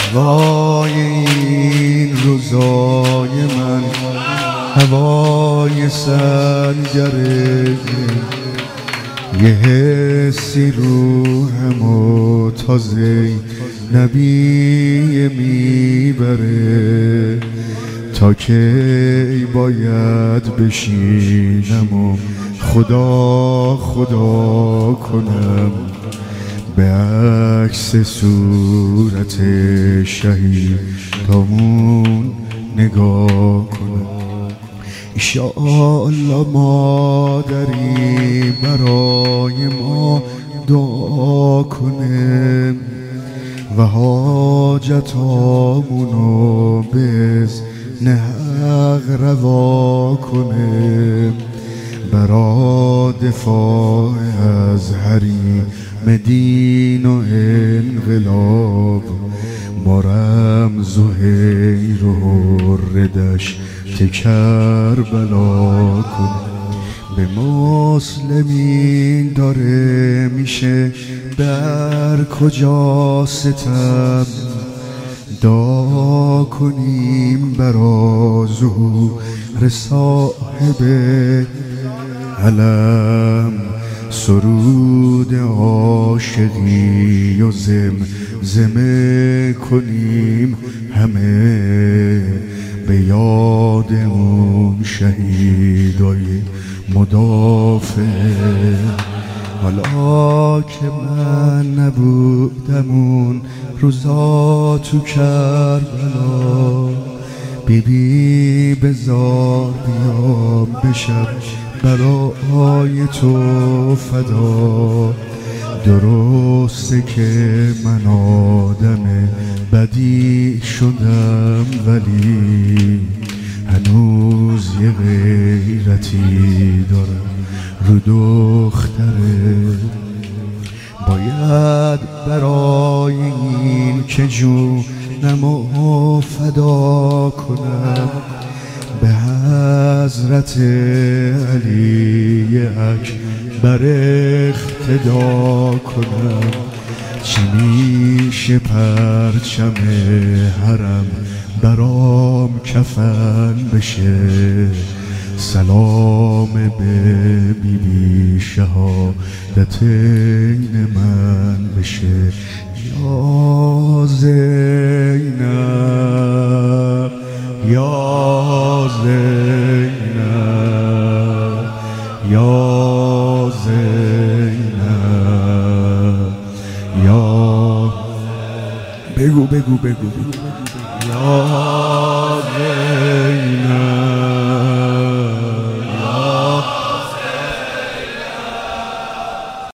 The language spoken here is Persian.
وای این روزای من، هوای سنگر یه حسی روحمو تازه نبی میبره، تا کی باید بشینم و خدا خدا کنم، به عکس صورت شهیدامون نگاه کنم. ایشالله مادری برای ما دعا کنه و حاجتامونو به اذن حق روا کنه، برا دفاع از حریم دین و انقلاب با رمز و حیر و حردش کربلا کن. به مسلمین داره میشه در کجا ستم، دعا کنیم برا ظهور صاحب علم، سرود عاشقی و زمزمه کنیم همه به یاد اون شهیدای مدافع. حالا که من نبودم اون روزا تو کربلا، بیبی بزار بیام بشم برای تو فدا. درسته که من آدم بدی شدم، ولی هنوز یه غیرتی دارم رو دختره. باید برای این که جونمو فدا کنم، به حضرت علی اکبر اقتدا کنم. چی میشه پرچم حرم برام کفن بشه، سلام به بیبی شهادتین من بشه. یا زینب یا زینب یا زینب یا بگو یا